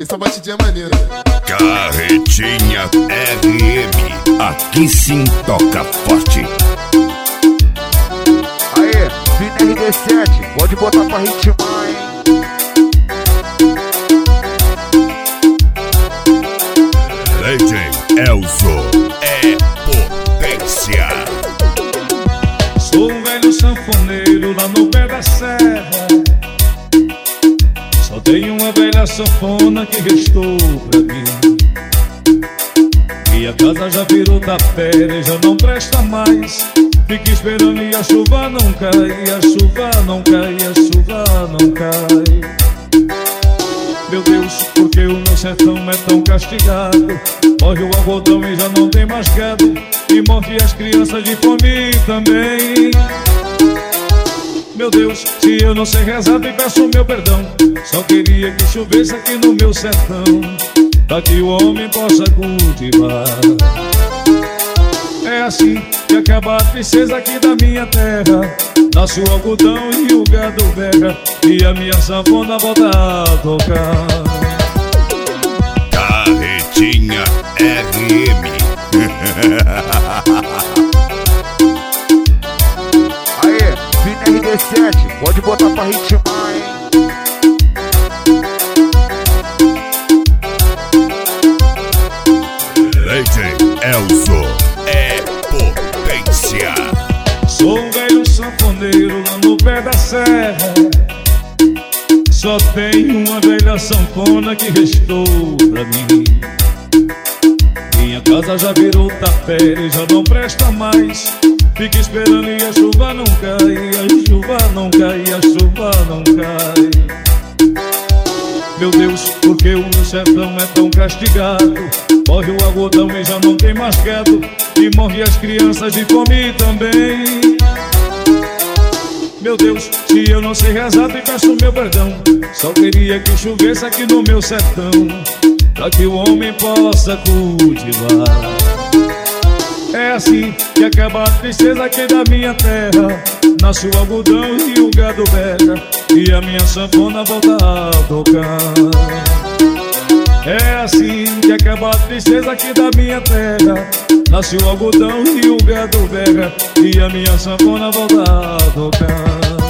Essa batidinha é maneira. Carretinha RM, aqui sim toca forte. Aê, Vini RD7, pode botar pra ritmar, hein? DJ Elzo é potência. Sou um velho sanfoneiro lá no pé da serra. Só tenho uma velha sanfona que restou pra mim. E a casa já virou tapera e já não presta mais. Fica esperando e a chuva não cai, a chuva não cai, a chuva não cai. Meu Deus, por que o meu sertão é tão castigado? Morre o algodão e já não tem mais gado. E morre as crianças de fome também. Meu Deus, se eu não sei rezar, te peço meu perdão. Só queria que chovesse aqui no meu sertão, pra que o homem possa cultivar. É assim que acaba a tristeza aqui da minha terra. Nasce o algodão e o gado berra, e a minha sanfona volta a tocar. Carretinha RM. Aê, Vini RD7, pode botar pra ritmar, hein? DJ Elzo é potência. Sou um velho sanfoneiro lá no pé da serra. Só tenho uma velha sanfona que restou pra mim. Minha casa já virou tapera e já não presta mais. Fica esperando e a chuva não cai, a chuva não cai, a chuva não cai. Meu Deus, por que o meu sertão é tão castigado? Morre o algodão e já não tem mais gado. E morre as crianças de fome também. Meu Deus, se eu não sei rezar, te peço meu perdão. Só queria que chovesse aqui no meu sertão, pra que o homem possa cultivar. É assim que acaba a tristeza aqui da minha terra. Nasce o algodão e o gado berra, e a minha sanfona volta a tocar. É assim que acaba a tristeza aqui da minha terra. Nasce o algodão e o gado berra, e a minha sanfona volta a tocar.